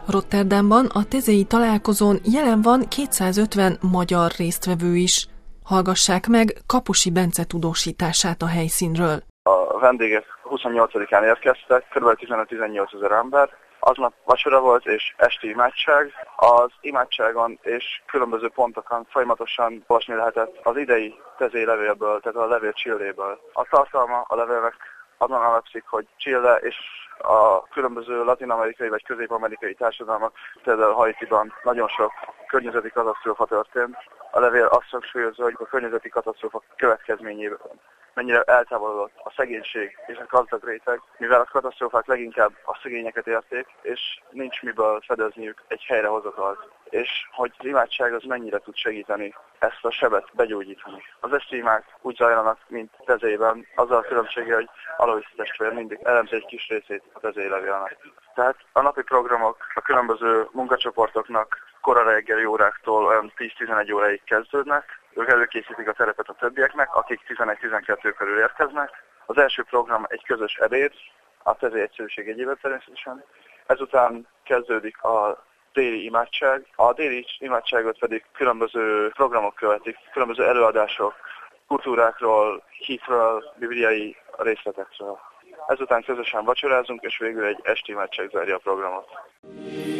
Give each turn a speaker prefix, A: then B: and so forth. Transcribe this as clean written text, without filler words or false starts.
A: Rotterdamban a tezei találkozón jelen van 250 magyar résztvevő is. Hallgassák meg Kaposi Bence tudósítását a helyszínről.
B: A vendégek 28-án érkeztek, kb. 15-18 ezer ember. Aznap vacsora volt és esti imádság. Az imádságon és különböző pontokon folyamatosan olvasni lehetett az idei tezei levélből, tehát a levél Chiléből. A tartalma a levélnek azon alapszik, hogy Chile és a különböző latin-amerikai vagy közép-amerikai társadalmak, például Haitiban nagyon sok környezeti katasztrófa történt. A levél azt hangsúlyozza, hogy a környezeti katasztrófa következményében mennyire eltávolodott a szegénység és a gazdag réteg, mivel a katasztrófák leginkább a szegényeket érték, és nincs miből fedezniük egy helyrehozatalt. És hogy az imádság az mennyire tud segíteni ezt a sebet begyógyítani. Az esti imák úgy zajlanak, mint tezében, azzal a különbséggel, hogy Alois testvér mindig elemzi egy kis részét a tezei levélnek. Tehát a napi programok a különböző munkacsoportoknak kora reggeli óráktól olyan 10-11 óráig kezdődnek. Ők előkészítik a terepet a többieknek, akik 11-12 körül érkeznek. Az első program egy közös ebéd, a tezei egyszerűség egyében természetesen. Ezután kezdődik a déli imádság. A déli imádságot pedig különböző programok követik, különböző előadások, kultúrákról, hitről, bibliai részletekről. Ezután közösen vacsorázunk, és végül egy esti imádság zárja a programot.